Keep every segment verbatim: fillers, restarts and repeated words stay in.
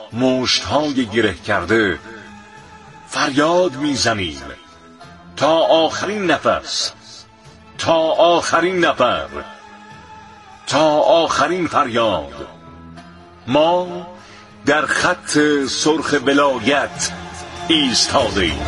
مشت‌های گره کرده فریاد میزنیم تا آخرین نفس، تا آخرین نفر، تا آخرین فریاد. ما در خط سرخ ولایت ایستاده‌ایم.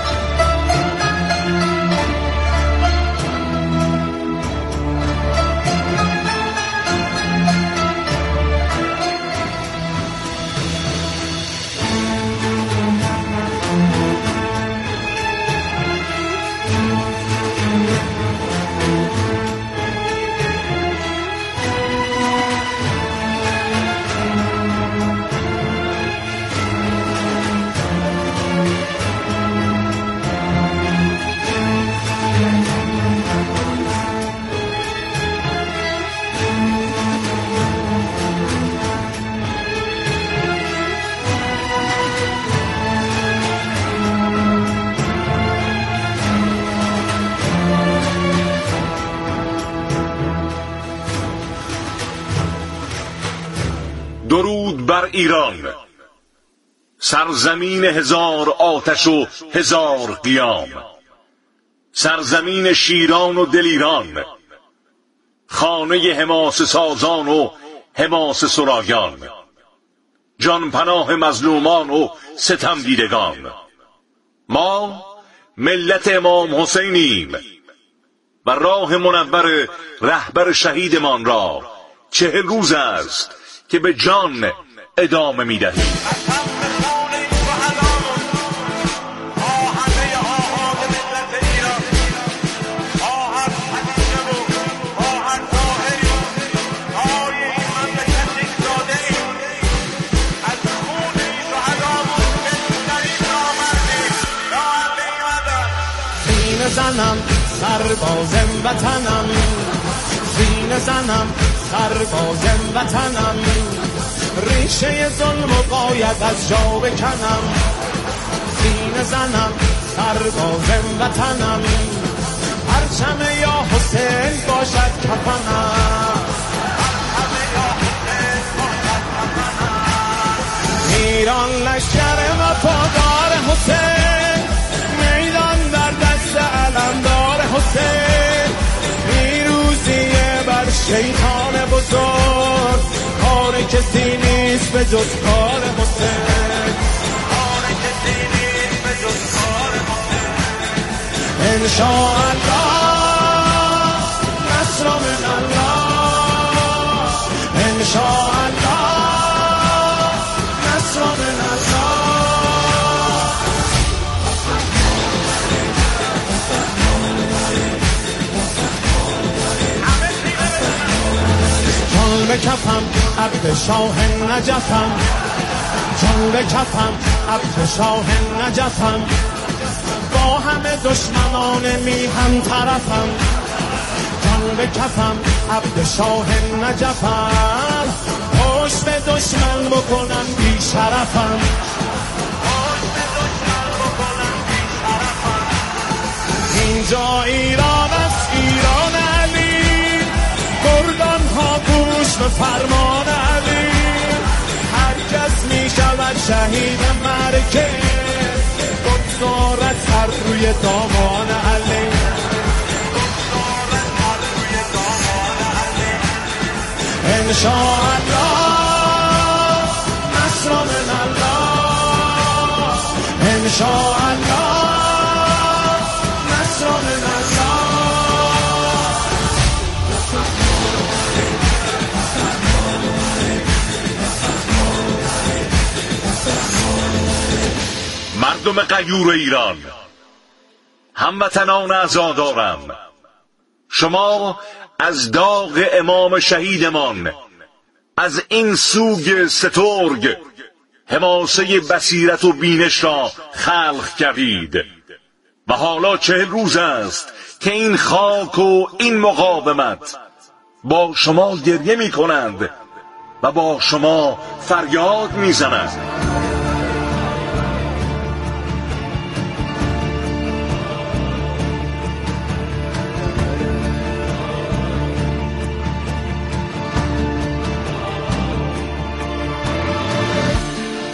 درود بر ایران، سرزمین هزار آتش و هزار قیام، سرزمین شیران و دلیران، خانه حماسه سازان و حماسه سرایان، جان پناه مظلومان و ستم دیدگان. ما ملت امام حسینیم و راه منور رهبر شهیدمان را چهل روز است که به جان ادامه می‌دهیم. سینه زنم سربازم وطنم، سینه زنم سربازم وطنم، ریشه ظلم و باید از جا بکنم. سینه زنم سربازم وطنم، پرچم یا حسین باشد کفنم. ایران لشکر وفادار حسین، میدان در دست علمدار حسین. پیروزیه بر شیطان بزرگ، کار کسی نیست به جز کار حسین، کار کسی نیست به جز کار حسین. انشاءالله نصر من الله، انشاءالله نصر من الله. جان به کفم عبد شاه نجفم، جان به کفم عبد شاه نجفم، با همه دشمنان میهم طرفم. جان به کفم عبد شاه نجفم، پشت به دشمن بکنم بی شرفم، پشت به دشمن بکنم بی شرفم. اینجا ایران است، ایران علی، گردان ها گوش به فرمان علی. هر کس می شود شهید مرکه، بگذارد سر روی دامان علی، بگذارد سر روی دامان علی. انشاءالله نصر من الله، انشاءالله نصر من الله. مردم غیور ایران، هموطنان عزادارم، شما از داغ امام شهیدمان از این سوگ سترگ حماسه بصیرت و بینش را خلق کردید و حالا چهل روز است که این خاک و این مقاومت با شما گریه می کنند و با شما فریاد می زنند.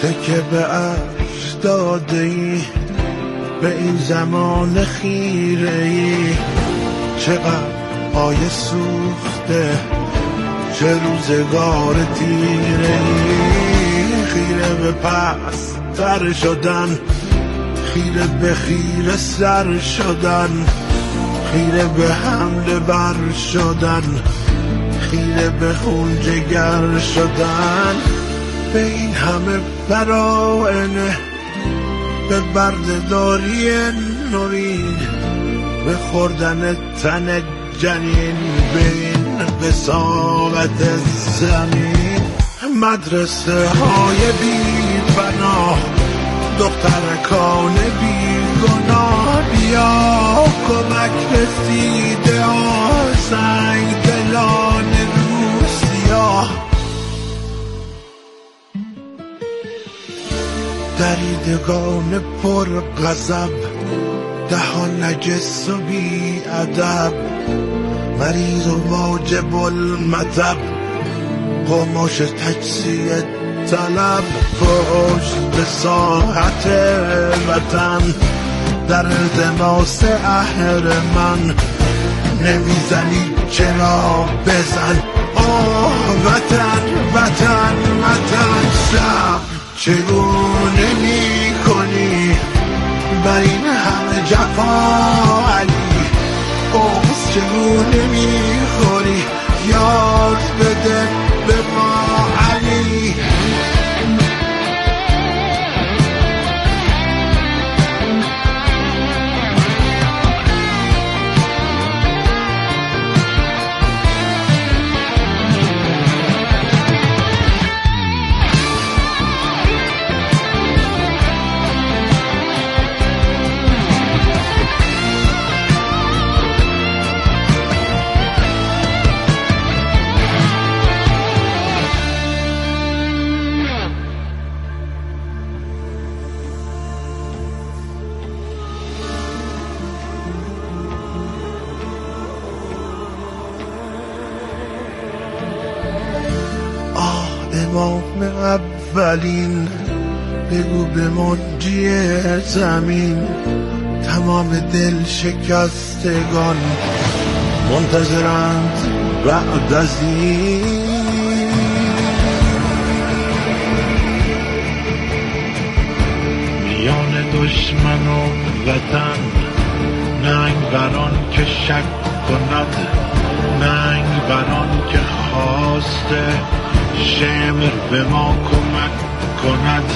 تکه به عرش داده ای به این زمان خیره ای، چقدر پای سوخته چه روزگار تیره ای، خیره به پس تر شدن، خیره به خیره سر شدن، خیره به حمله بر شدن، خیره به خون جگر شدن، به این همه براینه، به بردهداری نوین، به خوردن تن جنین، به این قساوت زمین. مدرسه های بی بنا، دخترکان بی گناه، بیا کمک رسیده ها، سنگ دلان روسیا. دریدگان پر غضب، دهان نجس و بی ادب، مریض و واجب المطب، قماش تجزیه طلب، پشت به ساحت وطن، در التماس اهرمن، نمیزنی چرا بزن، آه وطن وطن وطن. شب چگونه می کنی بر این همه جفا علی، اوز چگونه می خوری یاد بده به ما علی. امام اولین، بگو به منجی زمین، تمام دل شکستگان منتظرند بعد از این. میان دشمن و وطن، ننگ بران که شک کند، ننگ بران که خواسته شمر به ما کمک کند.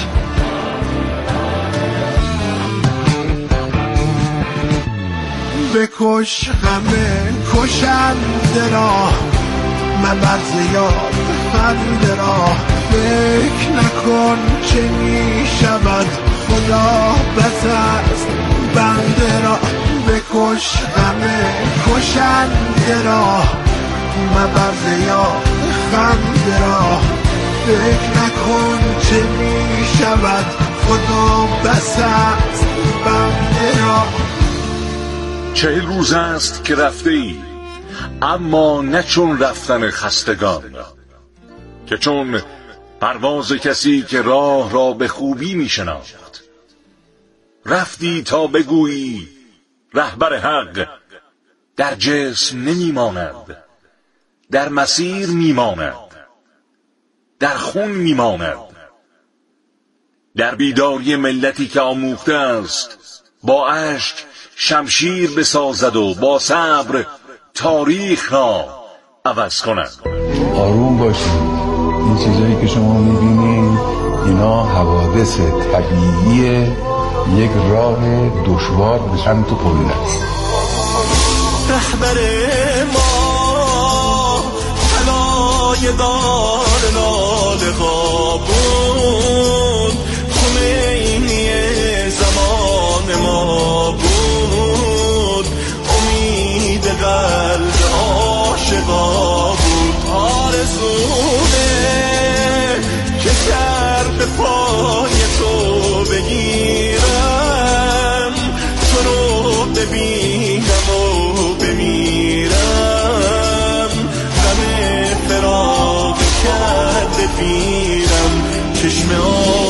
بکش همه کشنده را، مبرز یاد خنده را، فکر نکن چه می شود خدا بس است بنده را. بکش همه کشنده را، مبرز یاد خنده را، فکر نکن چه می شود خدا بس است بنده را. چهل روز است که رفته ای، اما نه چون رفتن خستگان، که چون پرواز کسی که راه را به خوبی می شناخت. رفتی تا بگویی رهبر حق در جسم نمی ماند، در مسیر می ماند، در خون می ماند. در بیداری ملتی که آموخته است با اشک شمشیر بسازد و با صبر تاریخ را عوض کند. آروم باشید. این چیزایی که شما میبینید اینا حوادث طبیعی یک راه دشوار به سمت پایین است. رهبر ما طلای دار ناله ها بود، خمینی زمان ما بود، امید قلب عاشقا بود. آرزونه که سر به پای تو بگیرم، تو رو ببینم و بمیرم، غم فراق کرد بمیرم، چشم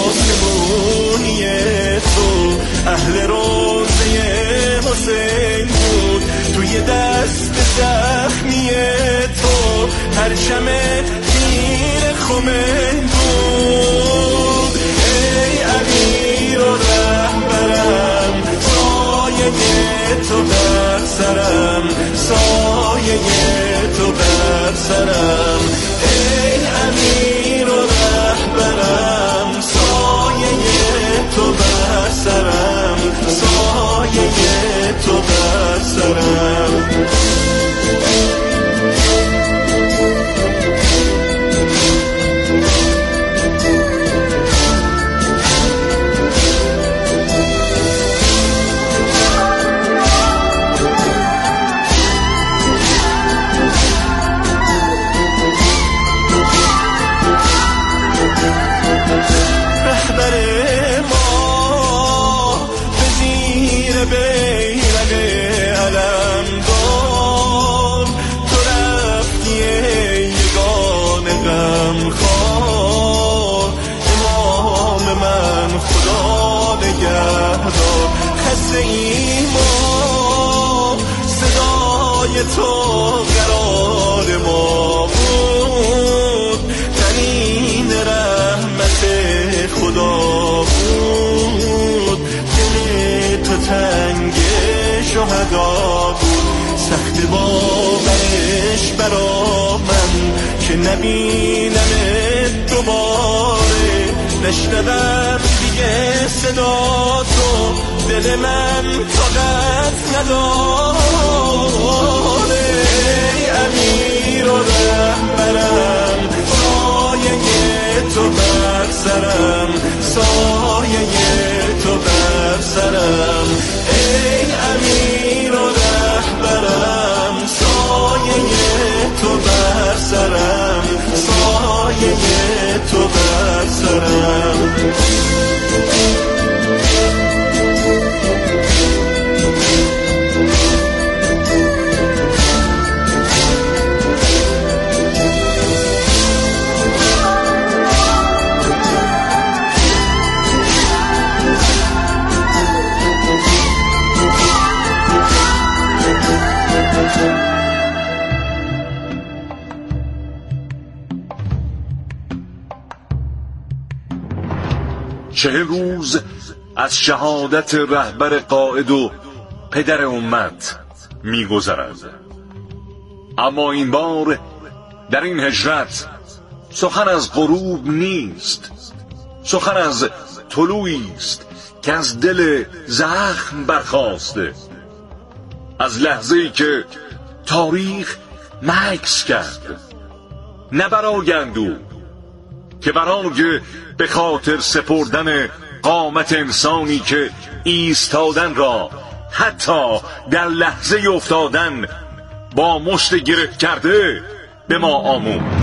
دار. خسته ای ما صدای تو قرار ما بود، تنین رحمت خدا بود. دل تو تنگ شهدا بود، سخت باورش برا من که نبینمت دوباره، نشنوم دیگه صدا تو، دل من طاقت نداره. ای امیر و رهبرم، سایه تو بر سرم، سایه تو بر سرم. ای امیر و رهبرم، سایه تو بر سرم، سایه تو بر سرم. چهل روز از شهادت رهبر قائد و پدر امت می‌گذرد، اما این بار در این هجرت سخن از غروب نیست، سخن از طلوعی است که از دل زخم برخاسته، از لحظه‌ای که تاریخ مکث کرد، نه برای اندوه که برای به خاطر سپردن قامت انسانی که ایستادن را حتی در لحظه افتادن با مشت گره کرده به ما آموخت.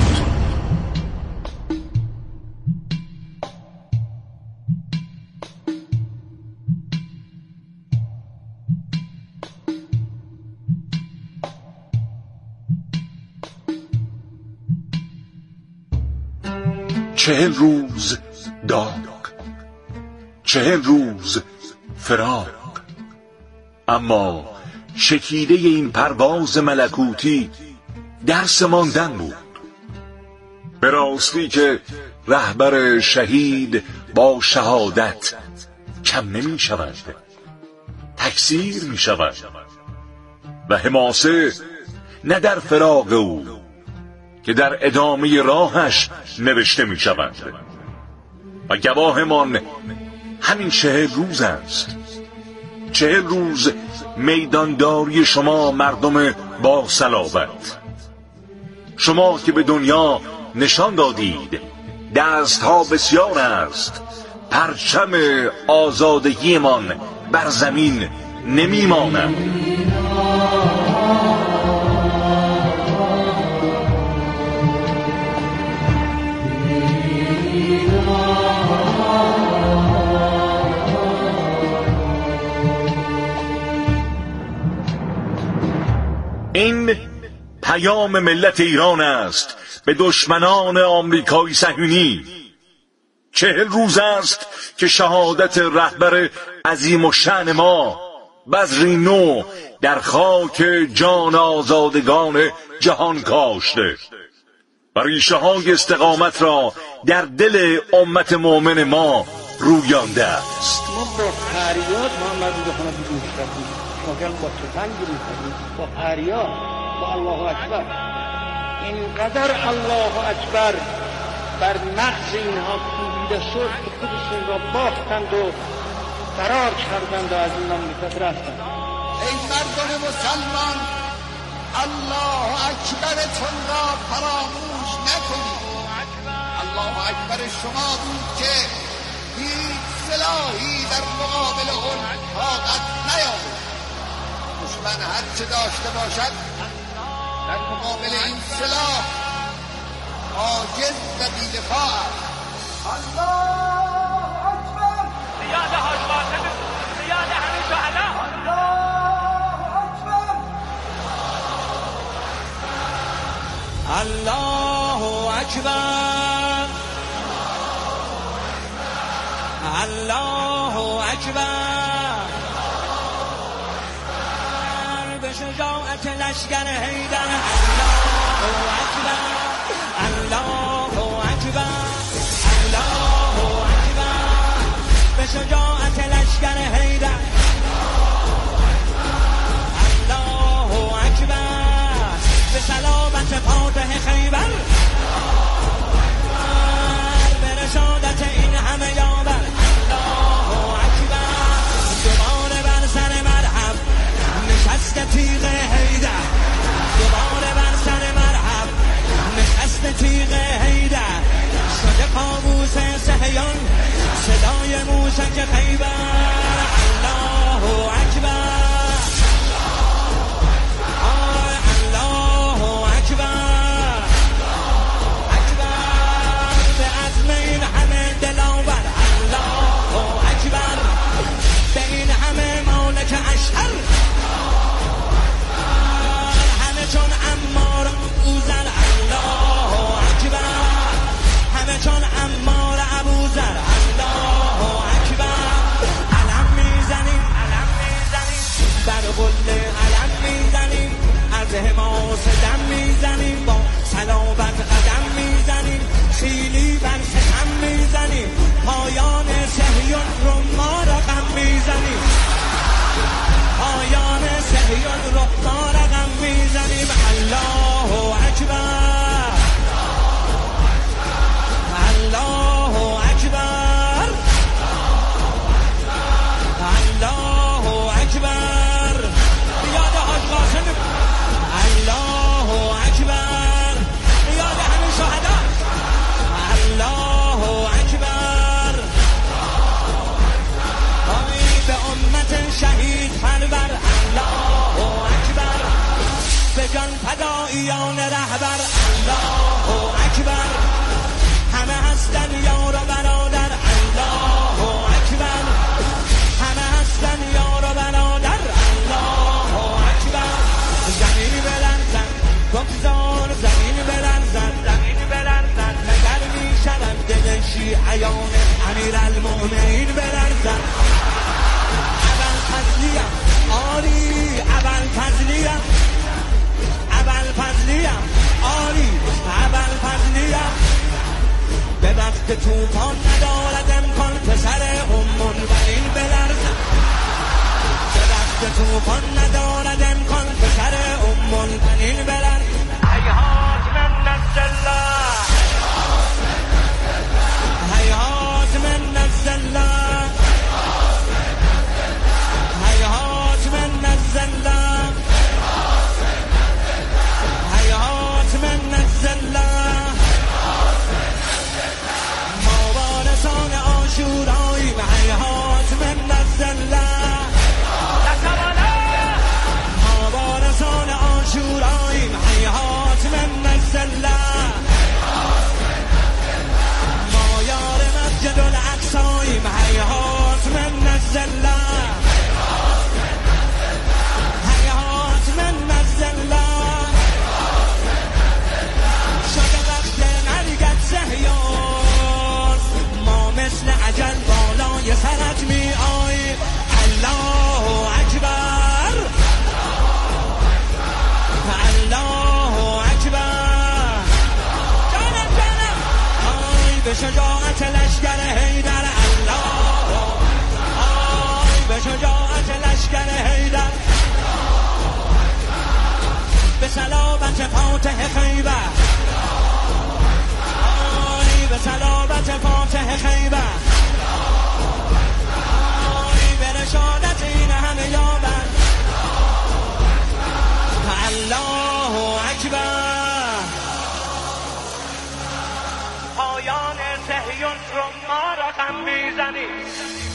چهل روز داغ، چهل روز فراق، اما شکیده این پرواز ملکوتی درس ماندن بود. به راستی که رهبر شهید با شهادت کم نمی شود، تکثیر می شود و حماسه نه در فراق او که در ادامه راهش نوشته می شود و گواهمان همین چهل روز است. چهل روز میدانداری شما مردم با صلابت، شما که به دنیا نشان دادید دست ها بسیار است، پرچم آزادگیمان بر زمین نمی ماند. این پیام ملت ایران است به دشمنان آمریکای صهیونی. چهل روز است که شهادت رهبر عظیم و شأن ما بذری نو در خاک جان آزادگان جهان کاشته و ریشه های استقامت را در دل امت مؤمن ما رویانده است. ما با فریاد محمد رو بخونه بگوش رفتیم، شاگل با تفنگ می‌زنیم، با فریاد، با الله اکبر. اینقدر الله اکبر بر مغز اینها کوبیده شد که خودشون را باختند و فرار کردند و از این مملکت رفتند. ای مردم مسلمان، الله اکبرتون را فراموش نکنید. الله اکبر شما بود که هیچ سلاحی در مقابل اون طاقت نیاورد. دشمن هر چه داشته باشد در مقابل این سلاح عاجز و بی‌دفاع است. الله اکبر. زیاد حاج قاسم، زیاد همین شهدا. الله اکبر. الله اکبر به شجاعت لشکر حیدر الله اکبر الله اکبر الله اکبر به شجاعت لشکر حیدر الله اکبر به صلابت فاتح خیبر به رشادت این همه یاور الله اکبر دوباره بر سر مرحب نشست تیغ حیدر دوباره بر سر مرحب نشست تیغ حیدر شده کابوس صهیون صدای موشک خیبر الله اکبر اشهر همه چون عمار اوزر الله اکبر همه چون عمار ابوذر الله اکبر علم میزنیم علم میزنیم بر قله علم میزنیم از حماس دم میزنیم با صلابت قدم میزنیم خیلی بر ستم میزنیم پایان صهیون رو ما رقم میزنیم پایان صهیون رو ما رقم میزنیم الله اکبر الله اکبر الله اکبر یاد حاج قاسم الله اکبر یاد همه شهدا الله اکبر به امت شهید پرور الله اکبر به جان فداییان رهبر الله اکبر همه هستن یار و برادر الله اکبر همه هستن یار و برادر الله اکبر زمین بلرزد گفتار زمین بلرزد زمین بلرزد مگر می شود دل شیعیان امیرالمؤمنین بلرزد فضلیم آری اول فضلیم اول فضلیم آری اول فضلیم به وقت توفان ندارد امکان پسر امون و این بلرزم به وقت توفان ندارد امکان پسر امون و این بلرزم حیات من نزل الله حیات من نزل الله حیات من نزل الله حیات من نزل الله ما وارثان عاشوراییم حیات من نزل الله ما وارثان عاشوراییم حیات من نزل الله ما یار مسجد الاقصاییم حیات من نزل الله من نزل الله شده وقت مرگت صهیون ما مثل عجل بالای سرت می آییم الله اکبر الله اکبر جانم جانم آی به شجاعت لشکر حیدر الله آی به شجاعت لشکر حیدر به صلابت فاتح خیبر آی به صلابت فاتح خیبر آی به رشادت این همه یاور الله اکبر پایان صهیون رو ما رقم میزنیم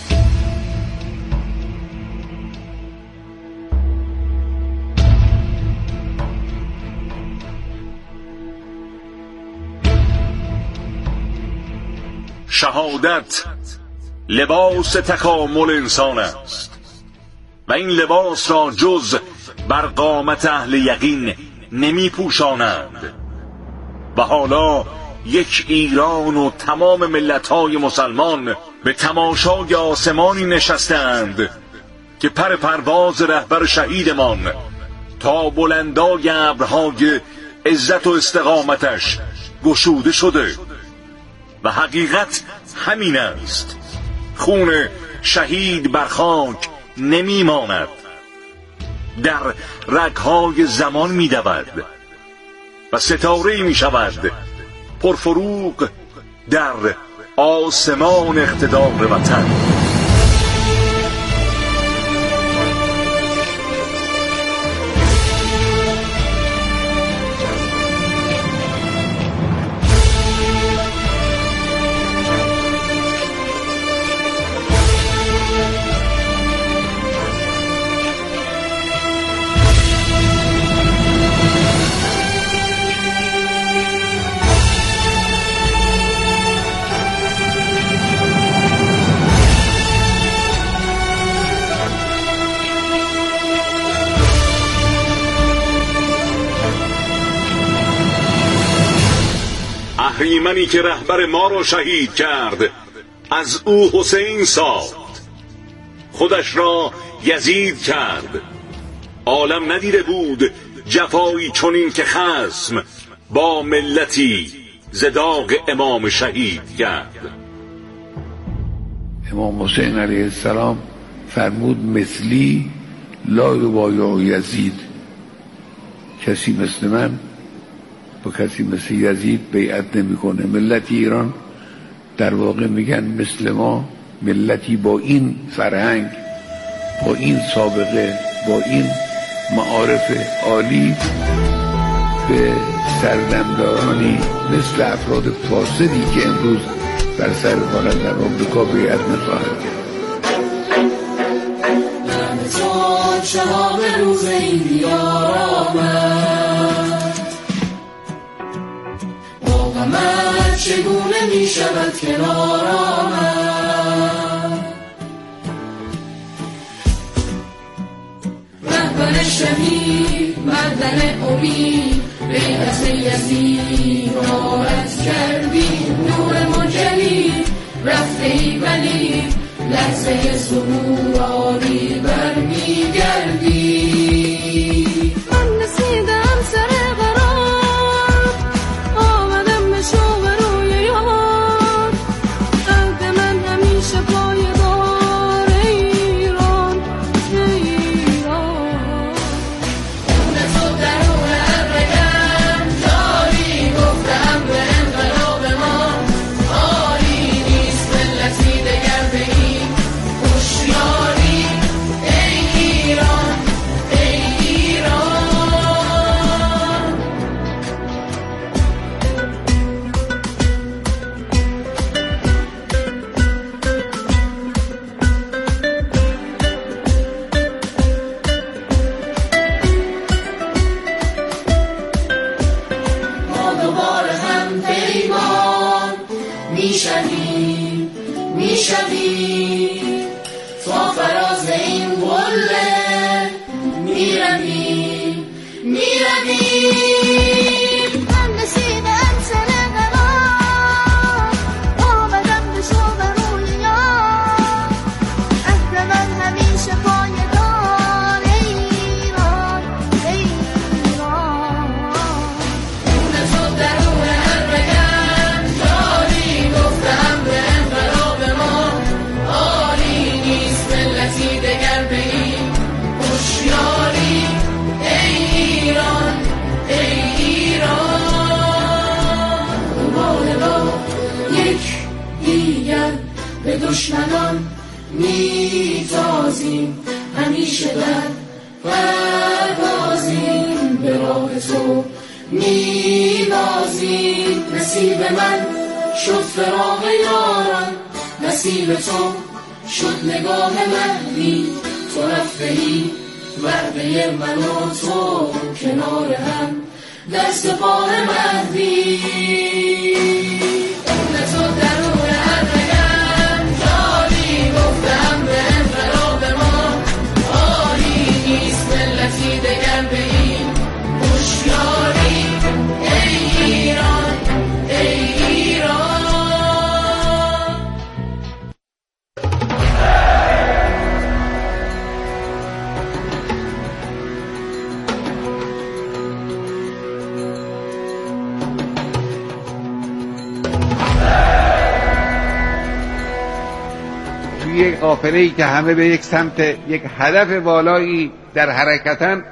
شهادت لباس تکامل انسان است و این لباس را جز بر قامت اهل یقین نمی پوشانند و حالا یک ایران و تمام ملت‌های مسلمان به تماشای آسمانی نشستند که پر پرواز رهبر شهیدمان تا بلندای ابرهای عزت و استقامتش گشوده شده و حقیقت همین است. خون شهید بر خاک نمی ماند، در رگهای زمان می دود و ستاره می شود پرفروغ در آسمان اقتدار وطن. اهریمنی که رهبر ما را شهید کرد، از او حسین ساخت، خودش را یزید کرد. عالم ندیده بود جفایی چنین که خصم با ملتی ز داغ امام شهید کرد. امام حسین علیه السلام فرمود مثلی لا یبایع یزید، کسی مثل من با کسی مثل یزید بیعت نمیکنه. ملت ایران در واقع میگن مثل ما، ملتی با این فرهنگ، با این سابقه، با این معارف عالی به سردمدارانی مثل افراد فاسدی که امروز بر سر کارند در آمریکا بیعت نخواهد کرد. شهاب روز این دیار آمد، با غمت چگونه می شود کنار آمد. رهبر شهید مردن امید، بیعت یزید رعایت کردی، نور منجلی رفته ای ولی لحظه ظهور آری برمیگردی. من رسیدم سر قرار، آمدم به شوق روی یار، قلب من همیشه پایدار ایران ایران. خون تو درون هر رگم جاری، گفتم به انقلاب ما آری نیست ملتی دگر به این هوشیاری. ای ایران ای ایران. ما دوباره هم پیمان میشویم میشویم، تا فراز این قله میرویم میرویم. من رسیدم سر قرار، آمدم به شوق روی یار، عهد من همیشه پایدار ایران ایران. خون تو درون هر رگم جاری، گفتم به انقلاب ما آری نیست ملتی دگر به این هوشیاری. ای ایران ای ایران. دوباره با یک دیگر به دشمنان میتازیم، همیشه در پروازیم، به راه تو میبازیم. نصیب من شد فراق یاران، نصیب تو شد نگاه مهدی، تو رفتهی وعده من و تو کنار هم دست پاه مهدی. توی یک قافله‌ای که همه به یک سمت یک هدف والایی در حرکتن،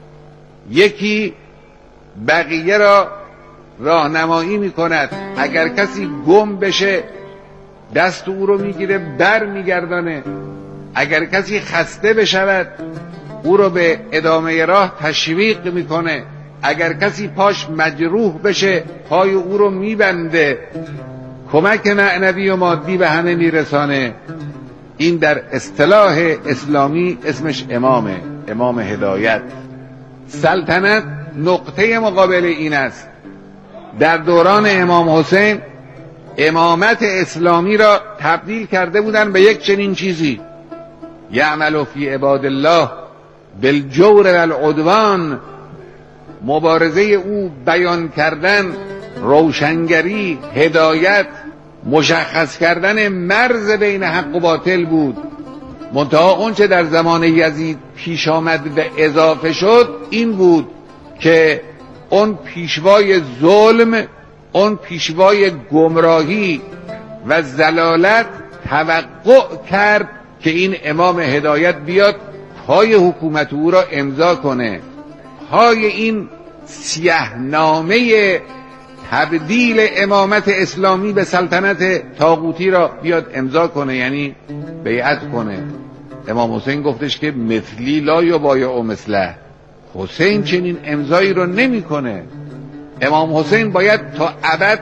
یکی بقیه را راهنمایی میکند. اگر کسی گم بشه دست او رو میگیره بر میگردانه، اگر کسی خسته بشود او رو به ادامه راه تشویق میکنه، اگر کسی پاش مجروح بشه پای او رو میبنده، کمک معنوی و مادی به همه میرسانه. این در اصطلاح اسلامی اسمش امامه، امام هدایت. سلطنت نقطه مقابل این است. در دوران امام حسین امامت اسلامی را تبدیل کرده بودن به یک چنین چیزی: یعمل فی عباد الله بالجور والعدوان. مبارزه او بیان کردن، روشنگری، هدایت، مشخص کردن مرز بین حق و باطل بود. منتها اون چه در زمان یزید پیش آمد و اضافه شد این بود که اون پیشوای ظلم، اون پیشوای گمراهی و ضلالت توقع کرد که این امام هدایت بیاد پای حکومت او را امضا کنه، پای این سیحنامه تبدیل امامت اسلامی به سلطنت طاغوتی را بیاد امضا کنه، یعنی بیعت کنه. امام حسین گفتش که مثلی لا یبایع مثله. حسین چنین امضایی رو نمیکنه. امام حسین باید تا ابد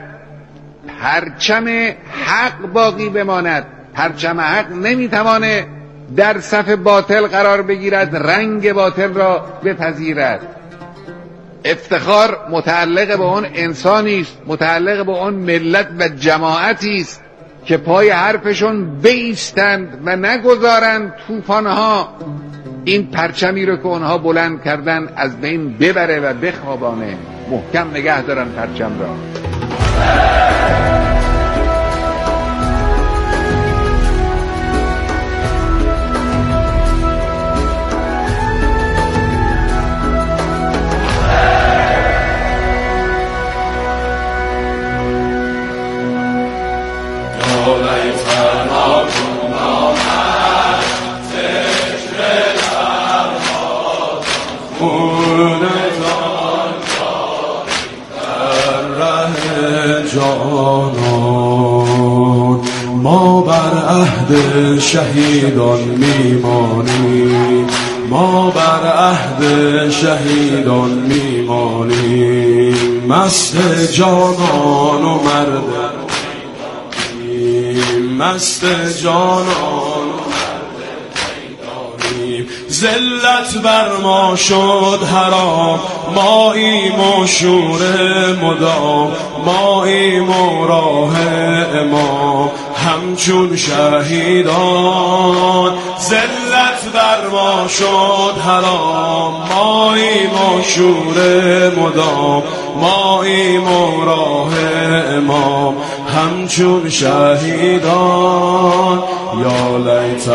پرچم حق باقی بماند. پرچم حق نمیتوانه در صف باطل قرار بگیرد، رنگ باطل را بپذیرد. افتخار متعلق به اون انسانی است، متعلق به اون ملت و جماعتی است که پای حرفشون بایستند و نگذارند طوفانها این پرچمی رو که اونها بلند کردن از بین ببره و بخوابانه. محکم نگه دارن پرچم را. جانان ما بر عهد شهیدان میمانیم، ما بر عهد شهیدان میمانیم، مست جانان و مرد مست جانان و ذلت بر ما شد حرام، ماییم و شور مدام، ماییم و راه امام همچون شهیدان. ذلت بر ما شد حرام، ماییم و شور مدام، ماییم و راه امام همچون شهیدان. یا لیت